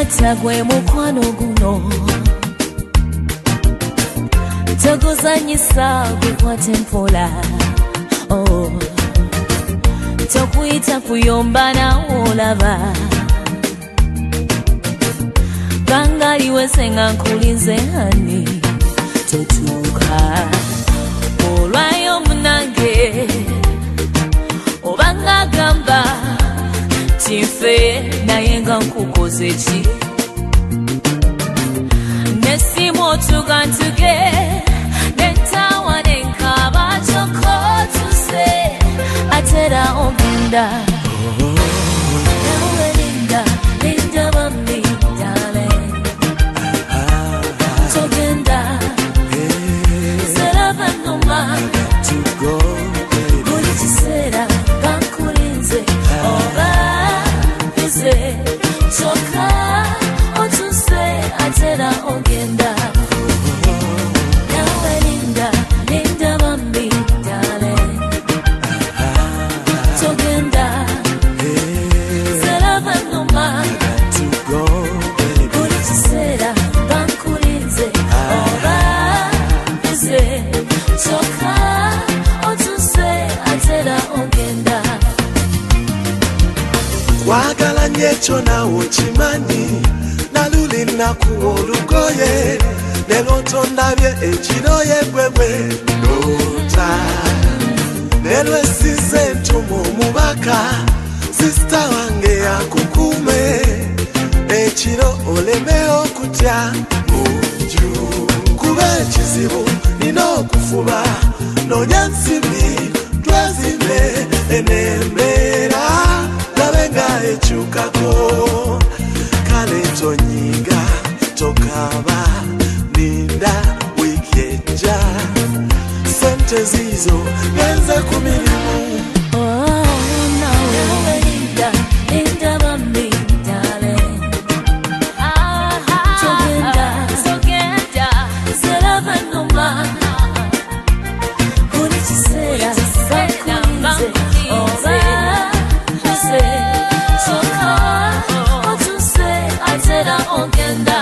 Tagwe mukwano guno toguzanyisa gukwate mpola oh tokuyita kuyomba na olaba gangaliwe senga nkulinze hani totuuka olwayo munange obanga gamba tinfe naye nga nkukoze ki nesimu otugantuge nentawa nenkaba kyokko tuse atera ogenda nawe linda linda bambi darling togenda seraba noma buli kiseera gankulinze oba bize kyokka otuse atera ogenda nawe linda linda bambi darling togenda seraba noma buli kiseera gankulinze oba bize kyokka otuse atera ogenda wagala nyekyo nawe kimanyi naluli nakuwa olugoye lero tondabye ekiro yegwegwe lota lero esize entumu omubaka sisita wange yakukume ekiro oleme okutya munju kuba ekizibu nina okufuba noonya nsimbi twezimbe enembeera labenga ekyukako kale tonyiga tokaba linda wiki ejja sente zizo genze ku mirimu nawe linda linda bambi darling togenda seraba noma buli kiseera gankulinze oba bize kyokka otuse atera ogenda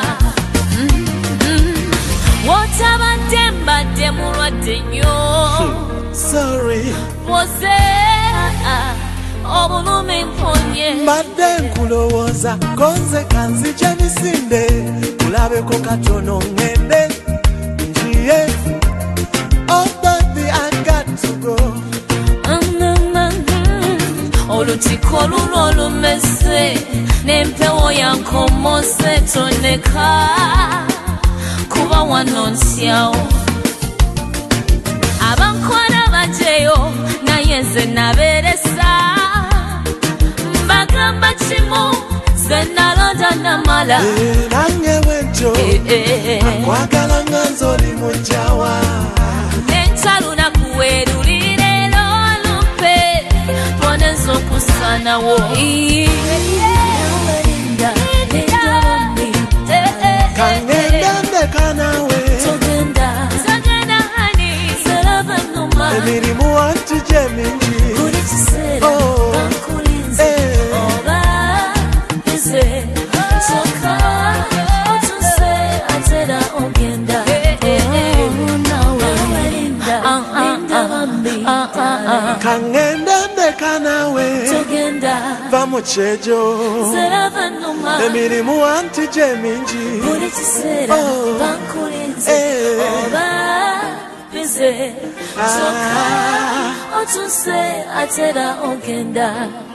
wotabadde mbadde mulwadde nnyo sorry wose obulumi mponye mbadde nkulowooza konze kanzija misinde kulabeko katono ngende njiye oh baby I got to go olutiko luno olumese n'empewo yankomose toneka kuba wano nsyawo abankola bajeyo naye nze nabeeresa mbagamba kimu ze nalonda namala nange bwentyo akwagala nga nzoli mujjawa nencalunaku werulire lolumpe boneza okusanawo kangenda ndeka nawe emirimu wantu gye mingi kangenda ndeka nawe va mu kyejo emirimu wantu gye mingi otuse atera ogenda